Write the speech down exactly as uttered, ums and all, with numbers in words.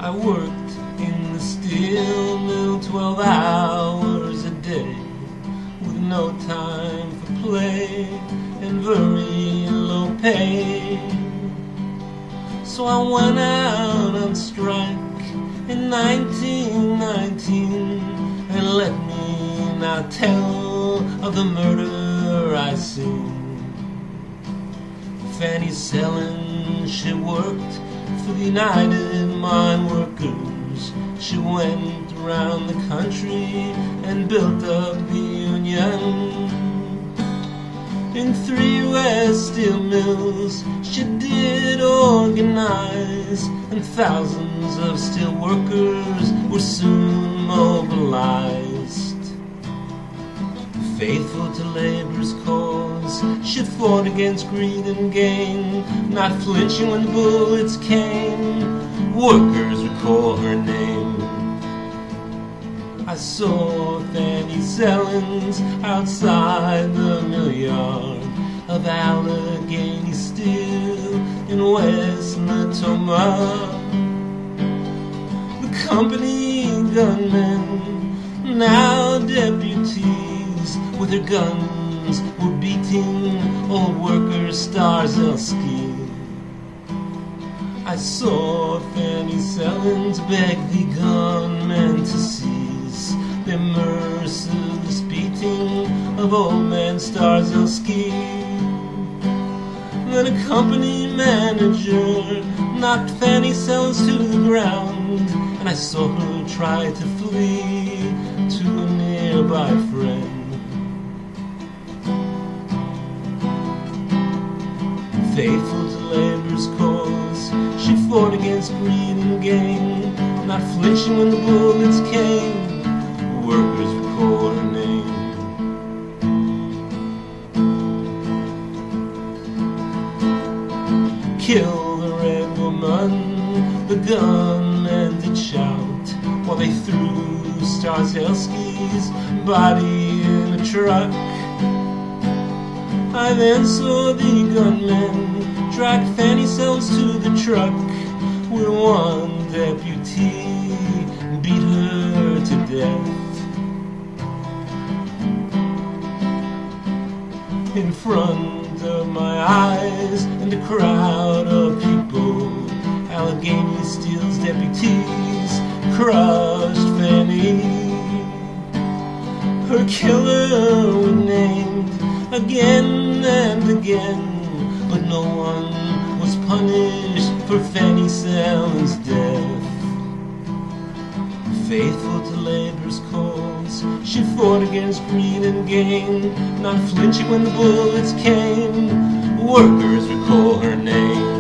I worked in the steel mill twelve hours a day, with no time for play and very low pay. So I went out on strike in nineteen nineteen, and let me now tell of the murder I seen. Fanny Selin, she worked for the United Mine Workers. She went around the country and built up the union. In three U S steel mills she did organize, and thousands of steel workers were soon mobilized. Faithful to labor's cause, she fought against greed and gain, not flinching when the bullets came. Workers recall her name. I saw Fanny Selins outside the mill yard of Allegheny Steel in West Natoma. The company gunmen, now deputies, with their guns were beating old worker Starzelsky. I saw Fanny Selins beg the gunmen to cease their merciless beating of old man Starzelsky. Then a company manager knocked Fanny Selins to the ground, and I saw her try to flee to a nearby friend. Faithful to labor's cause, she fought against greed and gain, not flinching when the bullets came. Workers recall her name. Kill the red woman, the gunmen did shout, while they threw Starzelsky's body in a truck. I then saw the gunmen drag Fanny Selins to the truck, where one deputy beat her to death. In front of my eyes and a crowd of people, Allegheny Steel's deputies crushed Fanny. Her killer was named again and again, but no one was punished for Fanny Selin's death. Faithful to labor's cause, she fought against greed and gain, not flinching when the bullets came. Workers recall her name.